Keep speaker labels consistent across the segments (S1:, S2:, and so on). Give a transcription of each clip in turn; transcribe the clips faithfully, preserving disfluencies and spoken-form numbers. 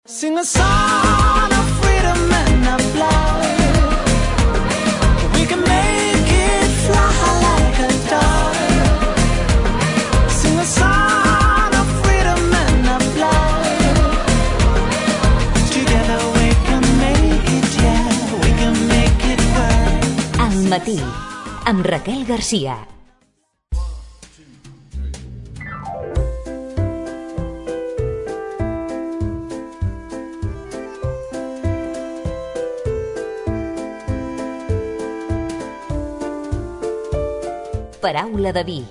S1: Sing a song of freedom and of love. We can make it fly like a dove. Sing a song of freedom and of love. Together we can make it, yeah, we can make it work.
S2: Al matí, amb Raquel Garcia. Paraula de vi.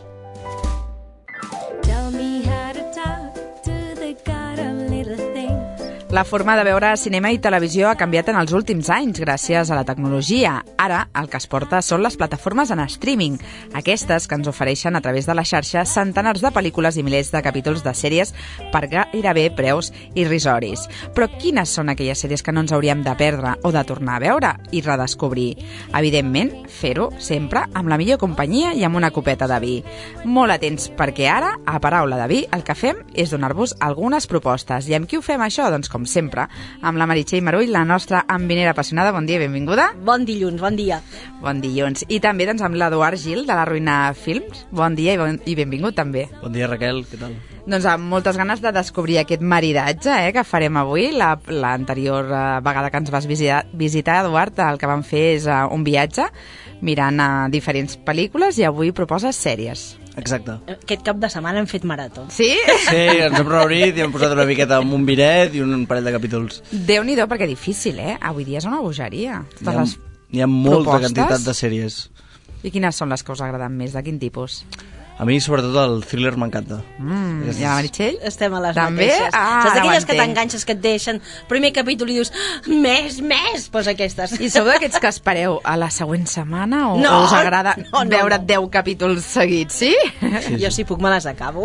S3: La forma de veure cinema i televisió ha canviat en els últims anys gràcies a la tecnologia. Ara, el que es porta són les plataformes en streaming, aquestes que ens ofereixen a través de la xarxa centenars de pel·lícules i milers de capítols de sèries per gairebé preus irrisoris. Però quines són aquelles sèries que no ens hauríem de perdre o de tornar a veure i redescobrir? Evidentment, fer-ho sempre amb la millor companyia i amb una copeta de vi. Molt atents, perquè ara, a Paraula de vi, el que fem és donar-vos algunes propostes. I amb qui ho fem això? Doncs com sempre, amb la Meritxell Marull, la nostra envinera apassionada. Bon dia i benvinguda.
S4: Bon dilluns, bon dia.
S3: Bon dilluns. I també doncs, amb l'Eduard Gil, de la Ruïna Films. Bon dia i, bon, i benvingut també.
S5: Bon dia, Raquel, què tal?
S3: Doncs amb moltes ganes de descobrir aquest maridatge eh, que farem avui. L'anterior la, uh, vegada que ens vas visitar, visitar, Eduard, el que vam fer és uh, un viatge mirant uh, diferents pel·lícules i avui proposes sèries.
S5: Exacte.
S4: Aquest cap de setmana hem fet marató.
S3: Sí?
S5: Sí, ens hem reunit i hem posat una miqueta amb un vinet i un parell de capítols.
S3: Déu-n'hi-do, perquè difícil, eh? Avui dia és una bogeria.
S5: Hi ha, hi ha molta quantitat de sèries.
S3: I quines són les que us agraden més? De quin tipus?
S5: A mi, sobretot, el thriller m'encanta.
S3: Mm, I a la Meritxell?
S4: Estem a les
S3: també?
S4: mateixes.
S3: Ah,
S4: Saps aquelles que t'enganxes, que et deixen primer capítol i dius, més, més, doncs aquestes.
S3: I sou d'aquests que espereu a la següent setmana o,
S4: no,
S3: o us agrada
S4: no, no,
S3: veure
S4: no.
S3: deu capítols seguits, sí?
S5: sí, sí.
S4: Jo si puc me les acabo.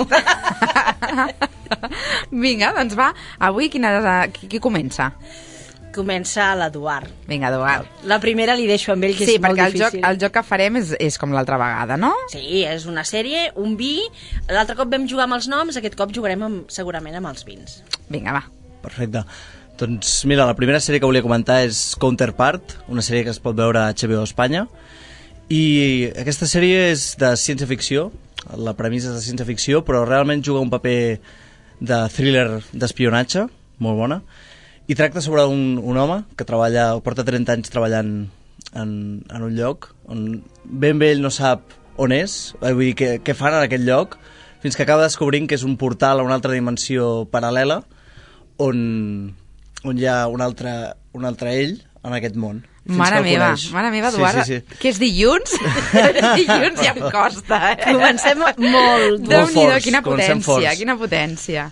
S3: Vinga, doncs va, avui quina, qui, qui comença?
S4: Comença l'Eduard.
S3: Vinga, Eduard.
S4: La primera li deixo amb ell, que
S3: sí,
S4: és molt
S3: difícil. Sí,
S4: difícil.
S3: perquè el, el joc que farem és, és com l'altra vegada, no?
S4: Sí, és una sèrie, un vi. L'altre cop vam jugar amb els noms, aquest cop jugarem amb, segurament amb els vins.
S3: Vinga, va.
S5: Perfecte. Doncs mira, la primera sèrie que volia comentar és Counterpart, una sèrie que es pot veure a H B O Espanya. I aquesta sèrie és de ciència-ficció, la premissa és de ciència-ficció, però realment juga un paper de thriller d'espionatge, molt bona. I tracta sobre un, un home que treballa, porta trenta anys treballant en, en un lloc on ben bé ell no sap on és, vull dir, què, què fan en aquest lloc, fins que acaba descobrint que és un portal a una altra dimensió paral·lela on, on hi ha un altre, un altre ell en aquest món.
S3: Mare meva, mare meva, Eduard, sí, sí, sí. Que és dilluns? Dilluns ja em costa, eh?
S4: Comencem molt.
S3: Déu-n'hi-do, quina potència, quina potència.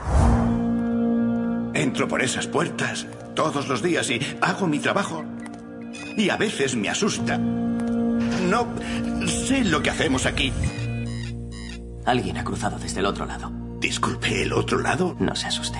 S6: Entro por esas puertas todos los días y hago mi trabajo. Y a veces me asusta. No sé lo que hacemos aquí.
S7: Alguien ha cruzado desde el otro lado.
S6: Disculpe, ¿el otro lado?
S7: No se asuste.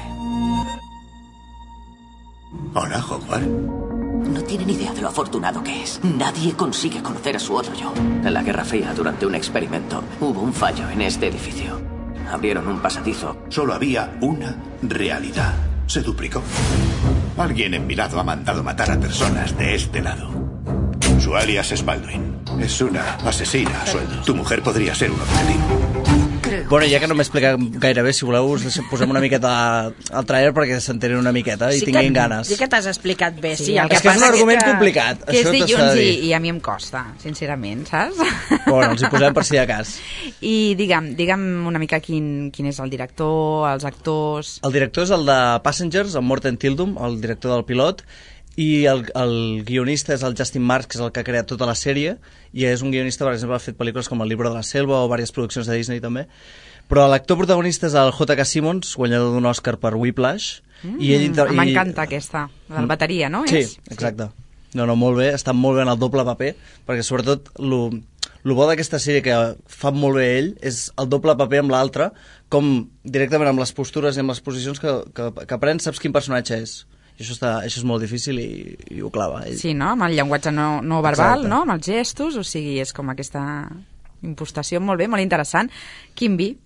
S6: Hola, Howard.
S7: No tiene ni idea de lo afortunado que es. Nadie consigue conocer a su otro yo. En la Guerra Fría, durante un experimento, hubo un fallo en este edificio. Abrieron un pasadizo.
S6: Solo había una realidad. Se duplicó. Alguien en mi lado ha mandado matar a personas de este lado. Su alias es Baldwin. Es una asesina a sueldo. Tu mujer podría ser un objetivo.
S5: Bueno, ja que no m'he explicat gaire bé, si voleu us posem una miqueta al trailer perquè s'entenin una miqueta i
S4: sí
S5: tinguin
S4: que,
S5: ganes.
S4: Sí que t'has explicat bé, sí. sí
S3: el
S5: que és que és un argument que, complicat.
S3: Que és
S5: això
S3: dilluns i, i a mi em costa, sincerament, saps?
S5: Bueno, els hi posem per si de cas.
S3: I digue'm, digue'm una mica quin, quin és el director, els actors...
S5: El director és el de Passengers, el Morten Tildum, el director del pilot, i el, el guionista és el Justin Marks, que és el que ha creat tota la sèrie, i és un guionista, per exemple, ha fet pel·lícules com El Libro de la Selva o diverses produccions de Disney també, però l'actor protagonista és el J K Simmons, guanyador d'un Òscar per Whiplash.
S3: Mm,
S5: i ell inter...
S3: M'encanta aquesta, la bateria, no?
S5: Sí,
S3: és?
S5: exacte. No, no, molt bé, està molt bé en el doble paper, perquè sobretot lo, lo bo d'aquesta sèrie que fa molt bé ell és el doble paper amb l'altre, com directament amb les postures i amb les posicions que, que, que aprens, saps quin personatge és. I això, està, això és molt difícil i, i ho clava ell.
S3: Sí, no? Amb el llenguatge no, no verbal,
S5: exacte.
S3: no? Amb els gestos, o sigui, és com aquesta impostació molt bé, molt interessant. Quin vi?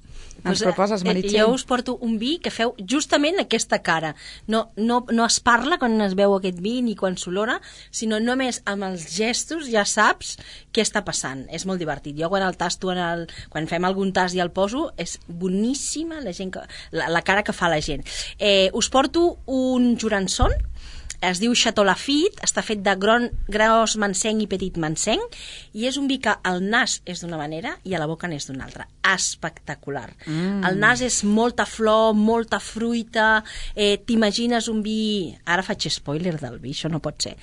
S3: ens proposes, Meritxell?
S4: Jo us porto un vi que feu justament aquesta cara. No, no, no es parla quan es veu aquest vi ni quan s'olora, sinó només amb els gestos ja saps què està passant. És molt divertit. Jo quan el tasto, en el, quan fem algun tast i el poso, és boníssima la, gent que, la, la cara que fa la gent. Eh, us porto un Jurançon, es diu Chateau Lafite, està fet de gron, gros mansenc i petit mansenc, i és un vi que al nas és d'una manera i a la boca n'és d'una altra. Espectacular. Mm. El nas és molta flor, molta fruita, eh, t'imagines un vi... Ara faig spoiler del vi, això no pot ser.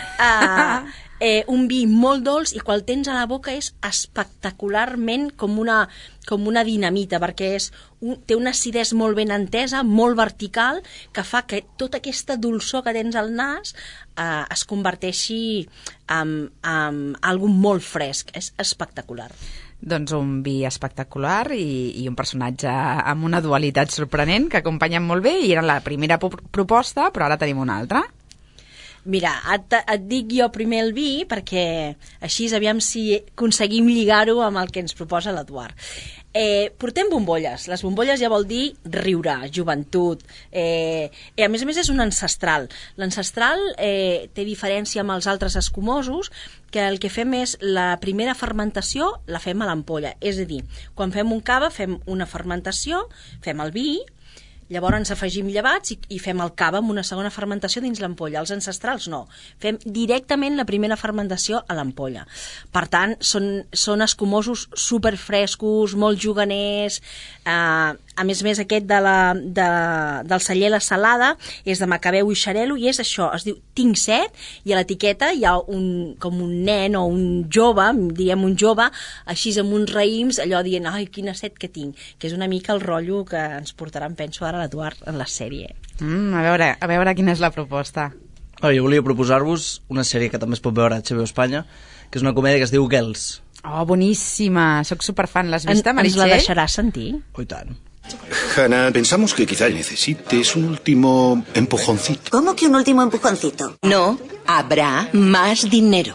S4: Uh, eh, un vi molt dolç i quan el tens a la boca és espectacularment com una, com una dinamita, perquè és un, té una acidesa molt ben entesa, molt vertical, que fa que tota aquesta dolçor que tens al nas eh, es converteixi en, en algo molt fresc. És espectacular.
S3: Doncs un vi espectacular i, i un personatge amb una dualitat sorprenent que acompanyen molt bé, i era la primera proposta, però ara tenim una altra.
S4: Mira, et, et dic jo primer el vi perquè així aviam si aconseguim lligar-ho amb el que ens proposa l'Eduard. Eh, portem bombolles. Les bombolles ja vol dir riure, joventut. Eh, i a més a més és un ancestral. L'ancestral eh, té diferència amb els altres escumosos, que el que fem és la primera fermentació la fem a l'ampolla. És a dir, quan fem un cava fem una fermentació, fem el vi, llavors ens afegim llevats i, i fem el cava amb una segona fermentació dins l'ampolla. Els ancestrals no. Fem directament la primera fermentació a l'ampolla. Per tant, són, són escumosos superfrescos, molt juganers. Eh, a més a més, aquest de la, de, del celler La Salada és de Macabeu i Xarel·lo i és això, es diu Tinc set, i a l'etiqueta hi ha un, com un nen o un jove, diguem un jove, així amb uns raïms, allò dient, ai, quina set que tinc, que és una mica el rotllo que ens portaran, penso, ara l'Eduard en la sèrie.
S3: Mm, a veure, a veure quina és la proposta.
S5: Oh, jo volia proposar-vos una sèrie que també es pot veure a H B O Espanya, que és una comèdia que es diu Girls.
S3: Oh, boníssima, soc superfan. L'has vista,
S4: En, ens
S3: Meritxell?
S4: la deixaràs sentir?
S5: Oh, i tant.
S8: Hannah, pensamos que quizá necesites un último empujoncito.
S9: ¿Cómo que un último empujoncito?
S10: No, habrá más dinero.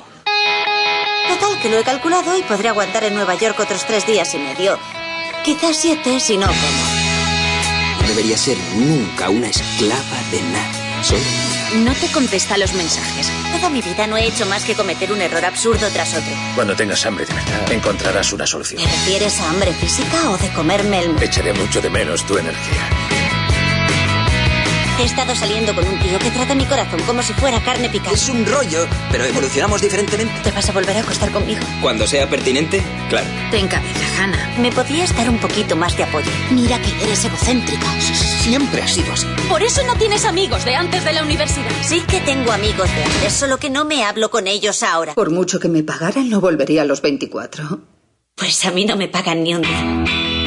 S9: Total, que lo he calculado y podré aguantar en Nueva York otros tres días y medio. Quizás siete, si no como.
S11: No debería ser nunca una esclava de nada. Solo...
S10: No te contesta los mensajes.
S9: Toda mi vida no he hecho más que cometer un error absurdo tras otro.
S8: Cuando tengas hambre de verdad, encontrarás una solución.
S9: ¿Te refieres a hambre física o de comerme el...
S8: Echaré mucho de menos tu energía.
S9: He estado saliendo con un tío que trata mi corazón como si fuera carne picada.
S11: Es un rollo, pero evolucionamos diferentemente.
S9: ¿Te vas a volver a acostar conmigo?
S11: Cuando sea pertinente, claro.
S10: Ten cabeza, Hannah.
S9: ¿Me podrías dar un poquito más de apoyo? Mira que eres egocéntrica.
S11: Siempre ha sido así.
S10: Por eso no tienes amigos de antes de la universidad.
S9: Sí que tengo amigos de antes, solo que no me hablo con ellos ahora.
S12: Por mucho que me pagaran, no volvería a los veinticuatro.
S9: Pues a mí no me pagan ni un día.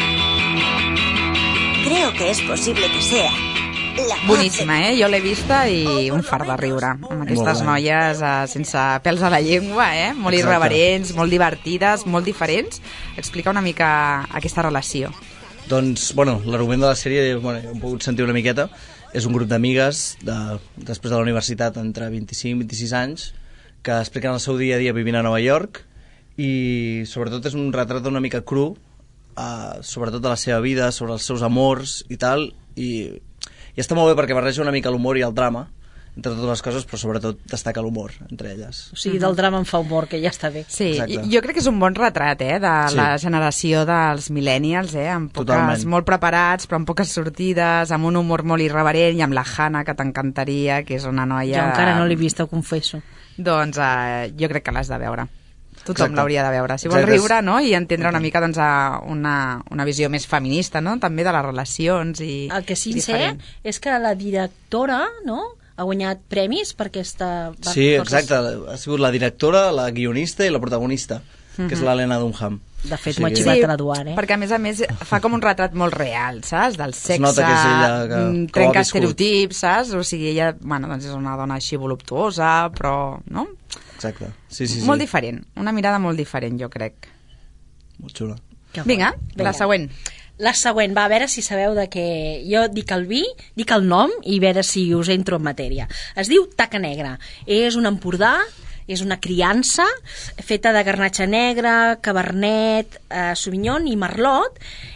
S9: Creo que es posible que sea...
S3: Boníssima, eh? Jo l'he vista i un fart de riure amb aquestes noies eh, sense pèls a la llengua, eh? Molt
S5: Exacte.
S3: irreverents, molt divertides, molt diferents. Explica una mica aquesta relació.
S5: Doncs, bueno, l'argument de la sèrie, bueno, he pogut sentir una miqueta, és un grup d'amigues de, després de la universitat entre vint-i-cinc i vint-i-sis anys que expliquen el seu dia a dia vivint a Nova York i sobretot és un retrat una mica cru eh, sobretot de la seva vida, sobre els seus amors i tal, i I està molt bé perquè barreja una mica l'humor i el drama, entre totes les coses, però sobretot destaca l'humor entre elles.
S4: O sigui, del drama en fa humor, que ja està bé.
S3: Sí, Exacte. Jo crec que és un bon retrat, eh, de sí. la generació dels millennials, eh, amb poques, Totalment. molt preparats, però amb poques sortides, amb un humor molt irreverent, i amb la Hannah, que t'encantaria, que és una noia...
S4: Jo encara no l'he vist, ho confesso.
S3: Doncs eh, jo crec que l'has de veure. Tothom l'hauria de veure. Si vol riure, no?, i entendre una mica doncs, una, una visió més feminista, no?, també de les relacions i
S4: el que sí sé és que la directora, no?, ha guanyat premis per aquesta...
S5: Sí, exacte. Ha sigut la directora, la guionista i la protagonista, mm-hmm. que és l'Helena Dunham.
S4: De fet, m'ho ha xivat
S3: sí,
S4: a l'Eduard, eh?
S3: perquè a més a més fa com un retrat molt real, saps? Del sexe,
S5: es nota que és ella que,
S3: trenca estereotips, saps? O sigui, ella, bueno, doncs és una dona així voluptuosa, però, no?
S5: Exacte. Sí, sí, sí.
S3: Molt diferent, una mirada molt diferent, jo crec.
S5: Molt xula.
S3: Vinga, Vinga, la següent.
S4: La següent, va, a veure si sabeu de què... Jo dic el vi, dic el nom i a veure si us entro en matèria. Es diu Taca Negra. És un Empordà, és una criança feta de garnatxa negra, cabernet, eh, sauvignon i merlot,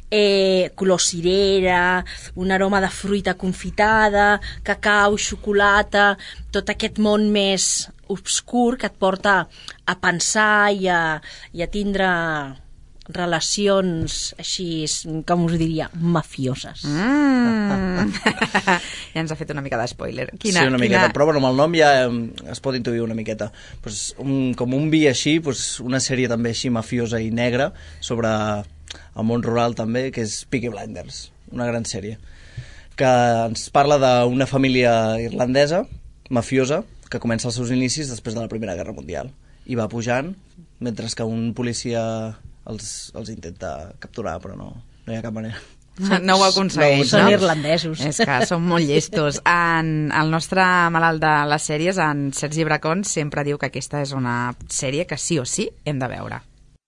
S4: eh, color cirera, un aroma de fruita confitada, cacau, xocolata, tot aquest món més obscur que et porta a pensar i a, i a tindre relacions així, com us diria, mafioses.
S3: Mm. Ja ens ha fet una mica de spoiler. Quina,
S5: sí, una
S3: quina...
S5: miqueta, però bueno, amb el nom ja es pot intuir una miqueta. Pues, un, com un vi així, pues, una sèrie també així mafiosa i negra sobre el món rural també, que és Peaky Blinders, una gran sèrie, que ens parla d'una família irlandesa, mafiosa, que comença els seus inicis després de la Primera Guerra Mundial i va pujant, mentre que un policia els, els intenta capturar, però no, no hi ha cap manera.
S3: No ho aconsegueix, no?
S4: Són irlandesos.
S3: És que són molt llestos. En el nostre malalt de les sèries, en Sergi Bracón, sempre diu que aquesta és una sèrie que sí o sí hem de veure.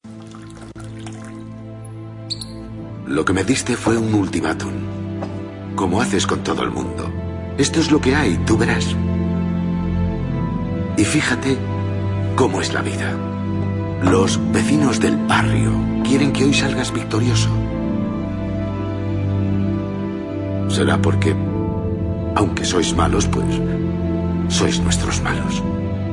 S11: Lo que me diste fue un ultimátum. Como haces con todo el mundo. Esto es lo que hay, tú verás. Y fíjate cómo es la vida. Los vecinos del barrio quieren que hoy salgas victorioso. Será porque, aunque sois malos, pues sois nuestros malos.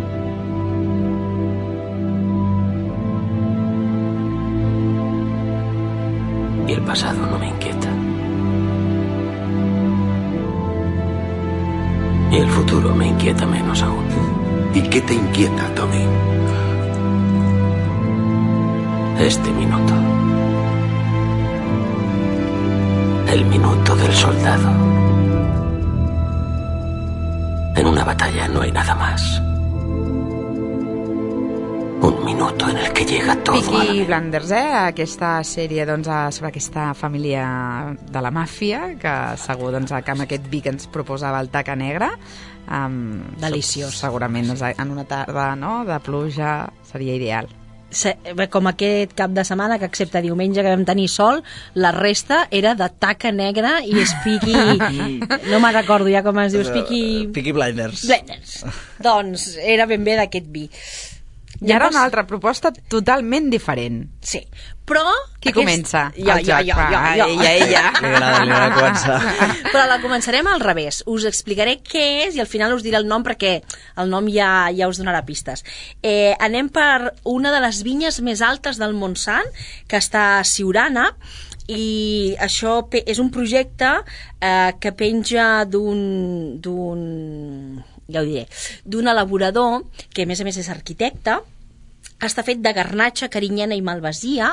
S7: Y el pasado no me inquieta. Y el futuro me inquieta menos aún.
S11: ¿Y qué te inquieta, Tommy?
S7: Este minuto. El minuto del soldado. En una batalla no hay nada más. Un minuto en el que llega todo
S3: Peaky
S7: a la...
S3: Blinders, eh? Aquesta sèrie doncs, sobre aquesta família de la màfia, que segur doncs, que amb aquest vi que ens proposava el Taca Negra, um,
S4: deliciós.
S3: Segurament doncs, en una tarda, no?, de pluja seria ideal.
S4: Com aquest cap de setmana, que excepte diumenge que vam tenir sol, la resta era de Taca Negra i Peaky... no me'n recordo ja com es diu, Peaky...
S5: Peaky Blinders.
S4: Blinders. Doncs era ben bé d'aquest vi.
S3: I ara una altra proposta totalment diferent.
S4: Sí, però...
S3: Qui
S4: aquest...
S3: comença?
S4: Jo,
S3: el
S4: jo,
S3: joc.
S4: jo, jo, jo.
S3: Ella, ella.
S5: Li agrada, li agrada començar.
S4: Però la començarem al revés. Us explicaré què és i al final us diré el nom perquè el nom ja, ja us donarà pistes. Eh, anem per una de les vinyes més altes del Montsant, que està a Siurana, i això és un projecte eh, que penja d'un... d'un ja ho diré, d'un elaborador que a més a més és arquitecte, està fet de garnatxa, carinyena i malvasia,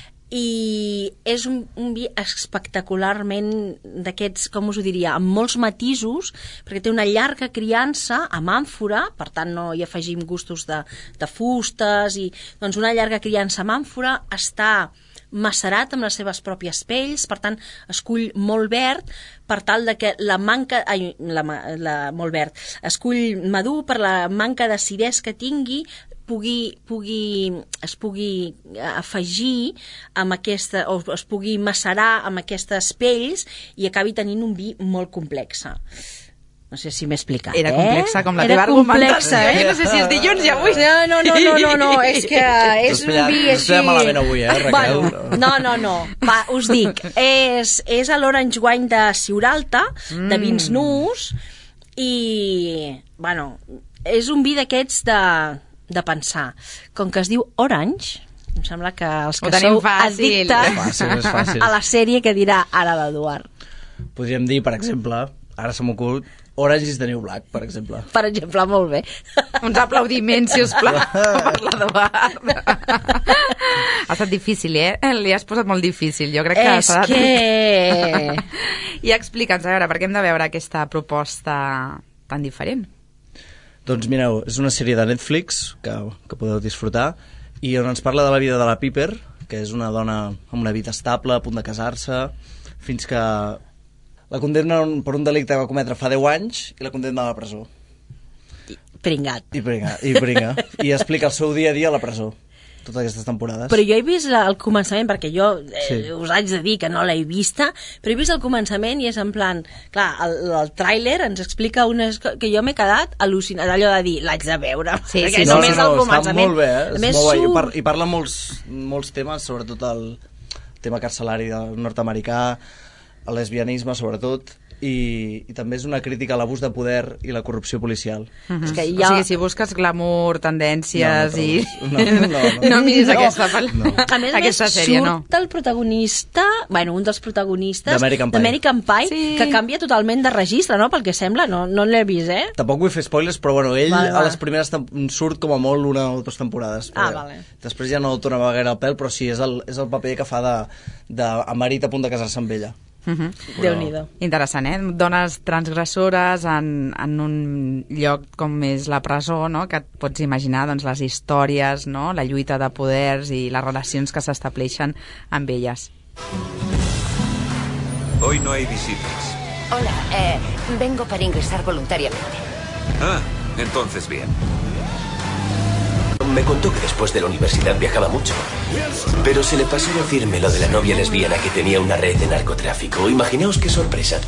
S4: i és un, un vi espectacularment d'aquests, com us ho diria, amb molts matisos, perquè té una llarga criança amb àmfora, per tant no hi afegim gustos de, de fustes, i doncs una llarga criança amb àmfora, està macerat amb les seves pròpies pells, per tant es cull molt verd per tal de que la manca ai, la, la, molt verd, es cull madur per la manca d'acidesa que tingui pugui, pugui, es pugui afegir amb aquesta, o es pugui macerar amb aquestes pells i acabi tenint un vi molt complex. No sé si m'he explicat,
S3: Era
S4: eh?
S3: complexa, com la
S4: Era
S3: teva
S4: complexa,
S3: argumentació.
S4: eh?
S3: No sé si és dilluns i avui.
S4: No, no, no, no, no, no. És que és un vi així...
S5: Estàs malament avui, eh, Raquel?
S4: Bueno, no, no, no. Va, us dic, és, és l'Orange Wine de Siuralta, mm. de vins nus, i, bueno, és un vi d'aquests de, de pensar. Com que es diu Orange, em sembla que els que sou
S3: fàcil.
S4: addictes
S5: Fàcil, és fàcil.
S4: a la sèrie que dirà ara l'Eduard.
S5: Podríem dir, per exemple, ara se m'ocut, Orange is the New Black, per exemple.
S4: Per exemple, molt bé.
S3: Uns aplaudiments, si us plau, per l'Eduard. Ha estat difícil, eh? Li has posat molt difícil. Jo crec que...
S4: És que...
S3: I explica'ns, a veure, per què hem de veure aquesta proposta tan diferent?
S5: Doncs mireu, és una sèrie de Netflix que, que podeu disfrutar i on ens parla de la vida de la Piper, que és una dona amb una vida estable, a punt de casar-se, fins que la condemnen per un delicte que va cometre fa deu anys i la condemnen a la presó.
S4: Pringat.
S5: I pringa, i pringa. I explica el seu dia a dia a la presó, totes aquestes temporades.
S4: Però jo he vist la, el començament, perquè jo eh,
S5: Sí.
S4: us haig de dir que no l'he vista, però he vist el començament i és en plan... Clar, el, el tràiler ens explica unes co- que jo m'he quedat al·lucinat, allò de dir, l'haig de veure.
S3: Sí,
S4: perquè
S3: sí,
S4: només
S5: no, no,
S4: el
S5: està
S4: començament.
S5: molt bé, eh?
S4: A
S5: És
S4: més,
S5: molt guai. I,
S4: surt-
S5: par I parla molts, molts temes, sobretot el, tema carcelari nord-americà, el lesbianisme sobretot, i, i també és una crítica a l'abús de poder i la corrupció policial.
S3: Mm-hmm. És que hi ha... O sigui, si busques glamour, tendències
S5: no, no
S3: i...
S5: No, no, no, no.
S3: no miris
S4: no.
S3: aquesta, pel...
S4: no. A més a més,
S3: sèrie,
S4: surt
S3: no.
S4: el protagonista, bueno, un dels protagonistes
S5: d'American Pie,
S4: d'American Pie
S3: sí.
S4: que canvia totalment de registre, no? Pel que sembla, no, no l'he vist, eh?
S5: Tampoc vull fer spoilers, però bueno, ell
S4: vale,
S5: a
S4: va.
S5: les primeres surt com a molt una o dues temporades.
S4: Ah, vale.
S5: Després ja no tornava gaire al pèl, però sí, és el, és el paper que fa d'amarit a punt de casar-se amb ella.
S3: Uh-huh.
S5: Però...
S4: Déu-n'hi-do.
S3: Interessant, eh? Dones transgressores en, en un lloc com és la presó, no? Que et pots imaginar doncs, les històries, no? La lluita de poders i les relacions que s'estableixen amb elles.
S13: Hoy no hay visitas.
S14: Hola, eh, vengo para ingresar voluntariamente.
S13: Ah, entonces bien.
S15: Me contó que después de la universidad viajaba mucho, pero se le pasó decirme lo de la novia lesbiana que tenía una red de narcotráfico. Imaginaos qué sorpresa.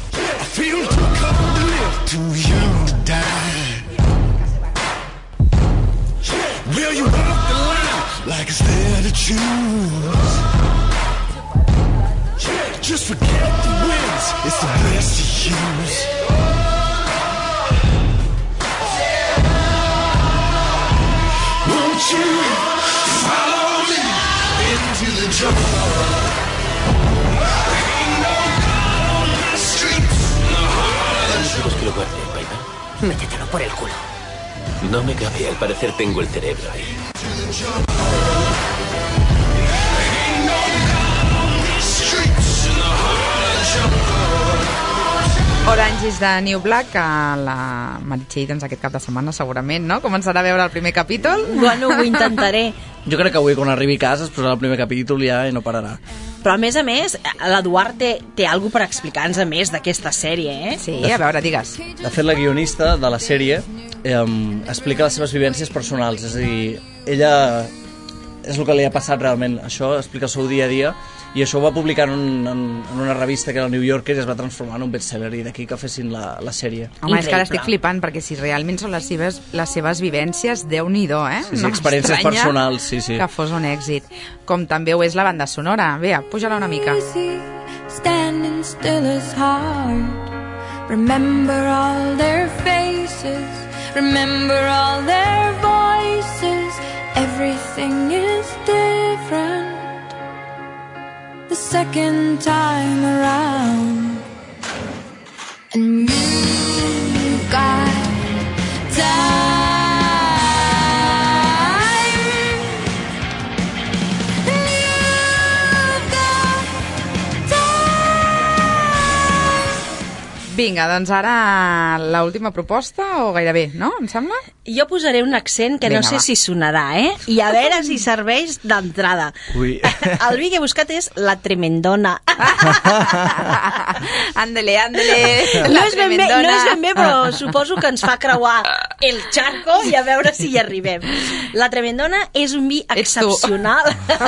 S15: ¿Quieres que lo guarde, Piper?
S14: Métetelo por el culo.
S15: No me cabe, al parecer tengo el cerebro ahí.
S3: Orange is the New Black, que la Meritxell doncs, aquest cap de setmana segurament, no? Començarà a veure el primer capítol.
S4: Bueno, ho intentaré.
S5: Jo crec que avui, quan arribi a casa, es posarà el primer capítol ja i no pararà.
S4: Però, a més a més, l'Eduard té, té alguna per explicar-nos a més d'aquesta sèrie, eh?
S3: Sí, a veure, digues.
S5: De fet, la guionista de la sèrie eh, explica les seves vivències personals, és a dir, ella és el que li ha passat realment, això explica el seu dia a dia, i això ho va publicar en, un, en, en una revista que era el New Yorker i es va transformar en un bestseller, i d'aquí que fessin la, la sèrie.
S3: Home, és que ara estic flipant, perquè si realment són les seves, les seves vivències, Déu-n'hi-do, eh?
S5: Sí, sí,
S3: no
S5: experiències personals, sí, sí.
S3: Que fos un èxit. Com també ho és la banda sonora. Bé, puja-la una mica.
S16: Standing still is hard. Remember all their faces. Remember all their voices. Everything is different the second time around. And you got time.
S3: Vinga, doncs ara l'última proposta, o gairebé, no? Em sembla?
S4: Jo posaré un accent que
S3: Vinga,
S4: no sé
S3: va.
S4: si sonarà, eh? I a veure si serveix d'entrada.
S5: Ui.
S4: El vi que he buscat és La Tremendona.
S3: Ándele, ándele.
S4: No és, ben bé, no és ben bé, però suposo que ens fa creuar el charco i a veure si hi arribem. La Tremendona és un vi excepcional.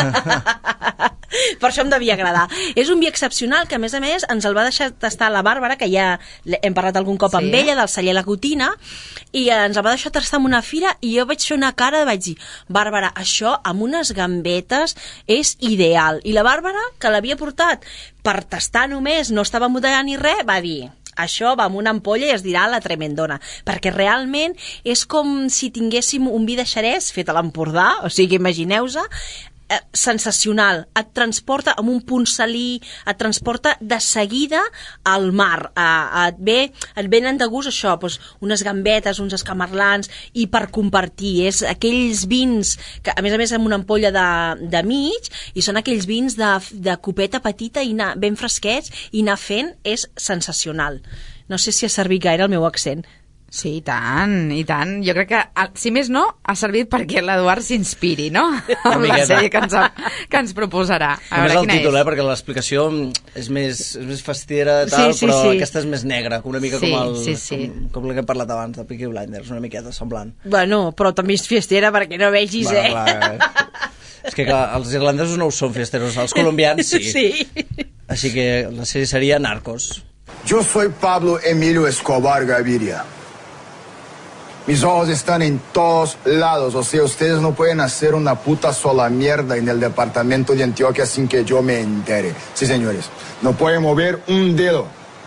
S4: Per això em devia agradar. És un vi excepcional que, a més a més, ens el va deixar tastar la Bàrbara, que ja hem parlat algun cop amb
S3: Sí.
S4: ella, del celler La Cotina, i ens el va deixar tastar en una fira, i jo vaig fer una cara, vaig dir, Bàrbara, això amb unes gambetes és ideal. I la Bàrbara, que l'havia portat per tastar només, no estava embotellant ni res, va dir, això va amb una ampolla i es dirà La Tremendona, perquè realment és com si tinguéssim un vi de Xerès fet a l'Empordà, o sigui, imagineu-se, eh, sensacional, et transporta amb un punt salí, et transporta de seguida al mar, eh, et, ve, et venen de gust això, doncs, unes gambetes, uns escamarlans, i per compartir, és aquells vins que a més a més amb una ampolla de, de mig, i són aquells vins de, de copeta petita i anar, ben fresquets, i anar fent és sensacional. No sé si ha servit gaire el meu accent.
S3: Sí, i tant, i tant. Jo crec que, si més no, ha servit perquè l'Eduard s'inspiri, no? Amb la sèrie que ens, que ens proposarà. A
S5: Només
S3: veure,
S5: el
S3: quina
S5: títol,
S3: és?
S5: eh? Perquè l'explicació és més, és més fastidera, tal,
S3: Sí, sí,
S5: però
S3: sí.
S5: aquesta és més negra, una mica
S3: Sí,
S5: com, el,
S3: sí, sí.
S5: com, com la que hem parlat abans, de Peaky Blinders, una miqueta semblant.
S4: Bueno, però també és fiestera perquè no vegis,
S5: Bueno,
S4: eh?
S5: clar, eh? És que clar, els irlandesos no ho són fiesteros, els colombians sí.
S4: Sí.
S5: Així que la sèrie seria Narcos.
S17: Yo soy Pablo Emilio Escobar Gaviria. Mis ojos están en todos lados. O sea, ustedes no pueden hacer una puta sola mierda en el departamento de Antioquia sin que yo me entere. Sí, señores. No pueden mover un dedo.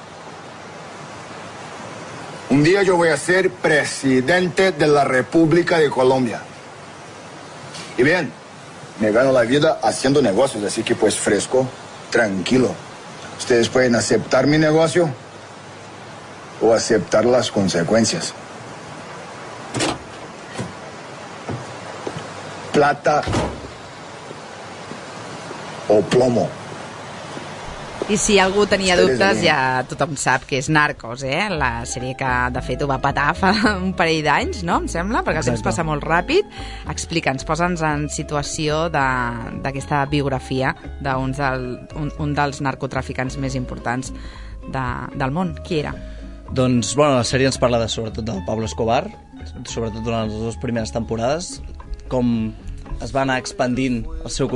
S17: Un día yo voy a ser presidente de la República de Colombia. Y bien, me gano la vida haciendo negocios, así que pues fresco, tranquilo. Ustedes pueden aceptar mi negocio o aceptar las consecuencias. Plata o plomo.
S3: I si algú tenia
S17: Ustedes
S3: dubtes,
S17: bien.
S3: ja tothom sap que és Narcos, eh? La sèrie que, de fet, ho va petar fa un parell d'anys, no? Em sembla, perquè el temps
S5: Exacte.
S3: passa molt ràpid. Explica'ns, posa'ns en situació de- d'aquesta biografia d'un del, un, un dels narcotraficants més importants de, del món. Qui era?
S5: Doncs, bueno, la sèrie ens parla de, sobretot del Pablo Escobar, sobretot durant les dues primeres temporades, com es va anar expandint el seu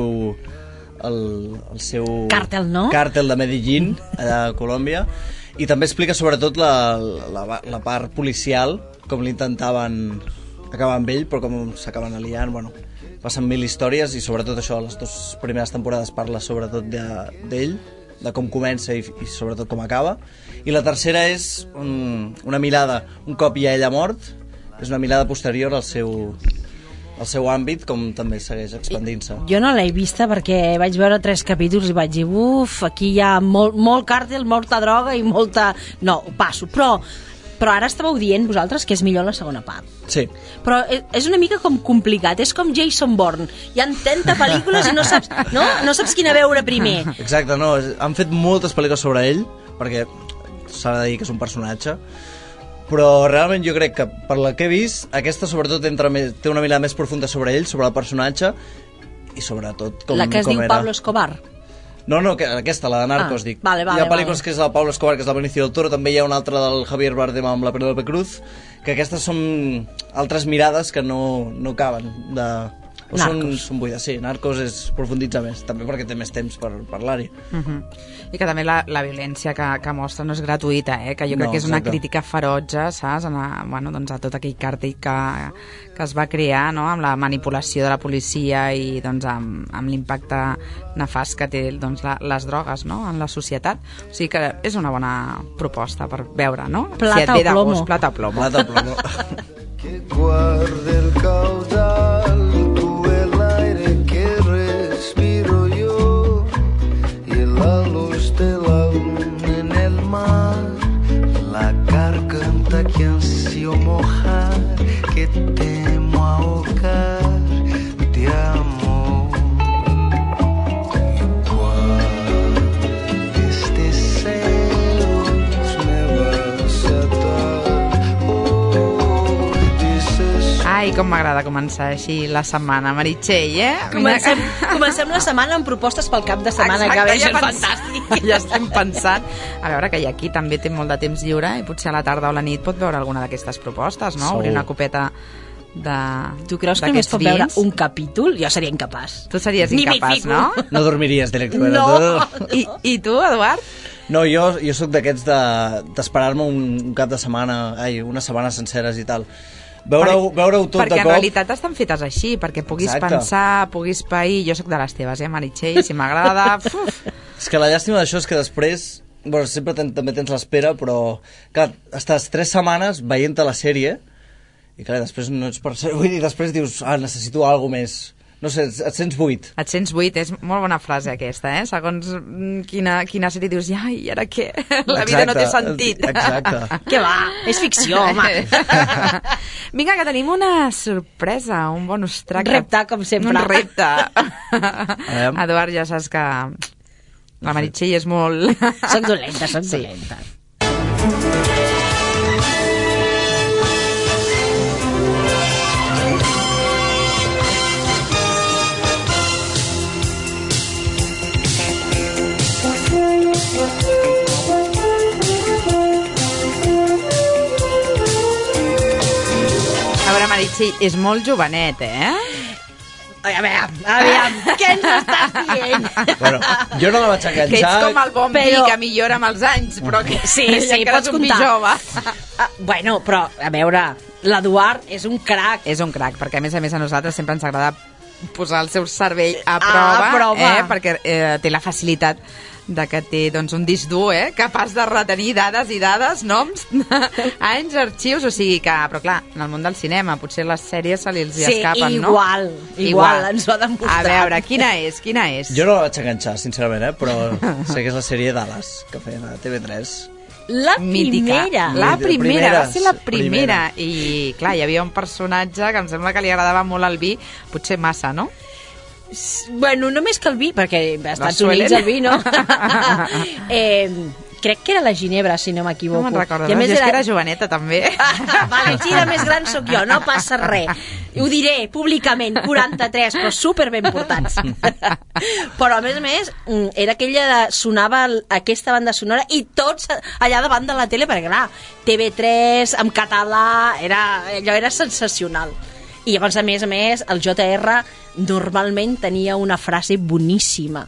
S5: el, el seu
S4: Càrtel, no?
S5: càrtel de Medellín, allà a Colòmbia, i també explica sobretot la, la, la part policial, com l'intentaven acabar amb ell, però com s'acaben aliant, bueno, passen mil històries, i sobretot això, les dues primeres temporades parla sobretot de- d'ell, de, de com comença i, i sobretot com acaba, i la tercera és un, una mirada, un cop ja ell ha mort, és una mirada posterior al seu, al seu àmbit, com també segueix expandint-se.
S4: Jo no l'he vista perquè vaig veure tres capítols i vaig dir, uf, aquí hi ha molt, molt càrtel, molta droga i molta... No, ho passo, però, però ara estàveu dient vosaltres que és millor la segona part.
S5: Sí.
S4: Però és és una mica com complicat, és com Jason Bourne. Hi ha trenta pel·lícules i no saps, no? No saps quina veure primer.
S5: Exacte, no, és- han fet moltes pel·lícules sobre ell, perquè s'ha de dir que és un personatge, però realment jo crec que per la que he vist, aquesta sobretot entra més, té una mirada més profunda sobre ell, sobre el personatge, i sobretot com,
S4: La que es
S5: com
S4: diu
S5: era.
S4: Pablo Escobar.
S5: No, no, que, aquesta, la de Narcos,
S4: Ah,
S5: dic.
S4: vale, vale,
S5: hi ha pel·lícules
S4: vale.
S5: que és la Pablo Escobar, que és la Benicio del Toro, també hi ha una altra del Javier Bardem amb la Penélope Cruz, que aquestes són altres mirades que no, no caben de... O són,
S3: Narcos.
S5: són buides, sí, Narcos és profunditza més, també perquè té més temps per parlar-hi.
S3: Uh -huh. I que també la, la violència que, que mostra no és gratuïta, eh? Que jo crec
S5: No,
S3: que és una
S5: exacte.
S3: crítica ferotge, saps? A, bueno, doncs a tot aquell càrtel que, que es va crear, no? Amb la manipulació de la policia i doncs amb, amb l'impacte nefast que té doncs, la, les drogues, no? En la societat. O sigui que és una bona proposta per veure, no?
S4: Plata
S3: si et ve
S4: o
S3: de
S4: plomo.
S3: gust, plata o plomo.
S5: Plata o plomo.
S1: Que guarde el caudal, tú el aire que respiro yo y la luz de la luna en el mar, la garganta que ansío mojar, que temo ahogar de amor. Y cuál deseos me vas a dar, oh, dices.
S3: Ai, com m'agrada començar així la setmana, Meritxell, eh?
S4: Comencem, comencem la setmana amb propostes pel cap de setmana que ve,
S3: ja
S4: això és
S3: pens-
S4: fantàstic.
S3: Ja estem pensant. A veure, que hi aquí també té molt de temps lliure i potser a la tarda o a la nit pot veure alguna d'aquestes propostes, no?
S5: Segur.
S3: Obrir una copeta de...
S4: Tu creus que només pot veure un capítol? Jo seria incapaç.
S3: Tu series
S4: Ni m'hi
S3: incapaç,
S4: fico.
S3: no?
S5: No dormiries directament.
S4: No.
S3: I, I tu, Eduard?
S5: No, jo, jo sóc d'aquests de- d'esperar-me un, un cap de setmana, ai, unes setmanes senceres i tal. Veure-ho veure tot
S3: perquè
S5: de
S3: en
S5: cop...
S3: realitat estan fetes així, perquè puguis
S5: Exacte.
S3: pensar, puguis pair... Jo sóc de les teves, eh, Meritxell? Si m'agrada... uf.
S5: És que la llàstima d'això és que després... Bueno, sempre ten, també tens l'espera, però... Clar, estàs tres setmanes veient-te la sèrie i, clar, després no ets per... Vull dir, després dius, ah, necessito alguna més... No sé, et sents buit.
S3: Et sents buit, és molt bona frase aquesta, eh? Segons mm, quina, quina sèrie dius, ai, i ara què? La vida no té sentit.
S5: Exacte.
S4: Què va? És ficció, home.
S3: Vinga, que tenim una sorpresa, un bonus track.
S4: Repte, com sempre.
S3: Un repte.
S5: veure.
S3: Eduard, ja saps que la Meritxell és molt...
S4: Soc dolenta, soc
S3: Sí.
S4: dolenta.
S3: A veure, Meritxell, és molt jovenet, eh?
S4: Ai, a veure, a veure, què ens estàs dient?
S5: Bueno, jo no la vaig
S3: Que ets
S5: enganxar...
S3: com el bon
S4: Però-
S3: vi que millora amb els anys, però que
S4: Sí,
S3: i
S4: sí,
S3: encara
S4: pots
S3: ets un vi
S4: comptar.
S3: jove.
S4: Ah, bueno, però, a veure, l'Eduard és un crac.
S3: És un crac, perquè a més a més a nosaltres sempre ens agrada posar el seu cervell a prova,
S4: a prova.
S3: Eh, perquè eh, té la facilitat de que té doncs, un disc dur, eh, capaç de retenir dades i dades, noms, anys, arxius, o sigui que, però clar, en el món del cinema, potser les sèries se li els hi
S4: sí,
S3: escapen,
S4: igual,
S3: no?
S4: Igual, igual, ens ho ha demostrat.
S3: A veure, quina és, quina és?
S5: Jo no la vaig enganxar, sincerament, eh, però sé que és la sèrie Dallas, que feien a T V tres.
S4: La
S3: Mítica.
S4: primera.
S3: La primera,
S5: primera,
S3: va ser la primera.
S5: primera.
S3: I, clar, hi havia un personatge que em sembla que li agradava molt el vi, potser massa, no?
S4: Bueno, només que el vi, perquè als Estats
S3: Suelen.
S4: Units el vi, no? eh, crec que era la Ginebra, si no m'equivoco.
S3: No me'n recordo,
S4: I a
S3: no?
S4: més
S3: Jo és
S4: era...
S3: que era joveneta, també.
S4: Vale, així de més gran sóc jo, no passa res. Ho diré públicament, quaranta-tres, però super ben portats. Però, a més a més, era aquella de... sonava aquesta banda sonora i tots allà davant de la tele, perquè, clar, T V tres, en català, era, allò era sensacional. I llavors, a més a més, el J R normalment tenia una frase boníssima.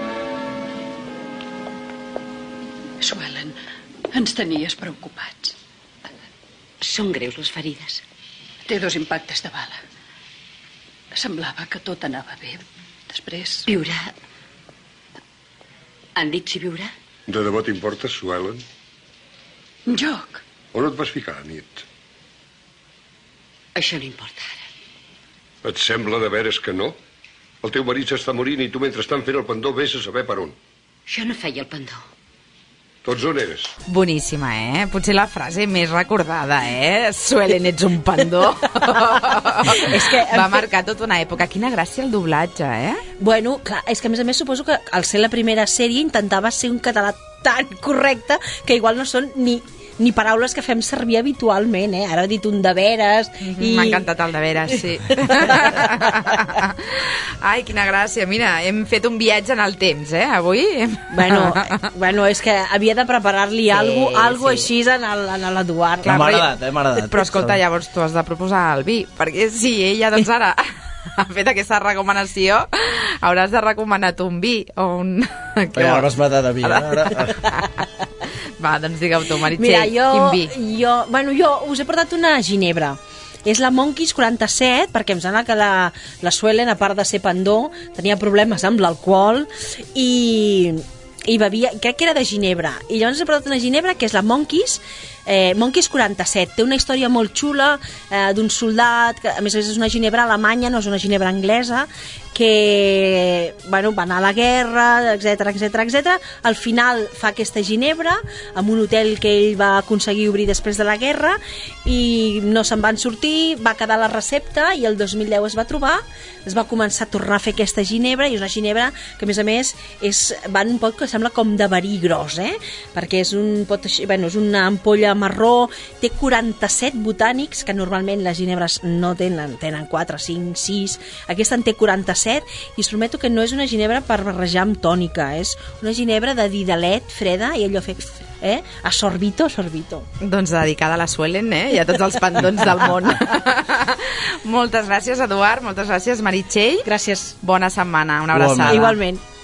S18: Suelen, ens tenies preocupats.
S10: Són greus les ferides.
S18: Té dos impactes de bala. Semblava que tot anava bé. Després...
S10: Viurà. Han dit si viurà?
S19: De debò t'importa, Suelen?
S18: Joc.
S19: On et vas ficar a nit?
S10: Això no importa ara.
S19: Et sembla de veres que no? El teu marit s'està morint i tu mentrestant fent el pendó vés a saber per on.
S10: Jo no feia el pendó.
S19: Tots on eres?
S3: Boníssima, eh? Potser la frase més recordada, eh? Suelen, ets un pendó. És que va marcar tota una època. Quina gràcia el doblatge, eh?
S4: Bueno, clar, és que a més a més suposo que al ser la primera sèrie intentava ser un català tan correcte que igual no són ni... ni paraules que fem servir habitualment, eh? Ara he dit un de veres...
S3: Mm-hmm,
S4: i...
S3: M'ha encantat el de veres, sí. Ai, quina gràcia. Mira, hem fet un viatge en el temps, eh, avui.
S4: Bueno, bueno és que havia de preparar-li sí, algo, algo
S3: sí.
S4: així en l'Eduard.
S5: M'ha agradat, eh, m'ha agradat.
S3: Però escolta, llavors tu has de proposar el vi, perquè si ella, doncs ara... ha fet aquesta recomanació, hauràs de recomanar tu un vi o un...
S5: Perquè ara m'has matat a mi, ara...
S3: Va, doncs digueu tu, Meritxell,
S4: Mira, jo,
S3: quin vi?
S4: Jo, bueno, jo us he portat una ginebra. És la Monkeys quaranta-set, perquè em sembla que la, la Suelen, a part de ser pendó, tenia problemes amb l'alcohol i, i bevia, crec que era de ginebra. I llavors he portat una ginebra que és la Monkeys, eh, Monkeys quaranta-set. Té una història molt xula eh, d'un soldat, que a més a més és una ginebra alemanya, no és una ginebra anglesa, que bueno, va anar a la guerra, etc etc etc. Al final fa aquesta ginebra amb un hotel que ell va aconseguir obrir després de la guerra i no se'n van sortir, va quedar la recepta i el dos mil deu es va trobar, es va començar a tornar a fer aquesta ginebra i és una ginebra que a més a més és, van un pot que sembla com de verí gros, eh? Perquè és, un pot, bueno, és una ampolla marró, té quaranta-set botànics, que normalment les ginebres no tenen, tenen quatre, cinc, sis, aquesta en té quaranta-set i us prometo que no és una ginebra per barrejar amb tònica, és una ginebra de didalet freda i allò fer eh? a sorbito, a sorbito.
S3: Doncs dedicada a la Suelen, eh? I a tots els pendons del món. Moltes gràcies, Eduard, moltes gràcies, Meritxell.
S4: Gràcies.
S3: Bona setmana, una abraçada.
S4: Igualment.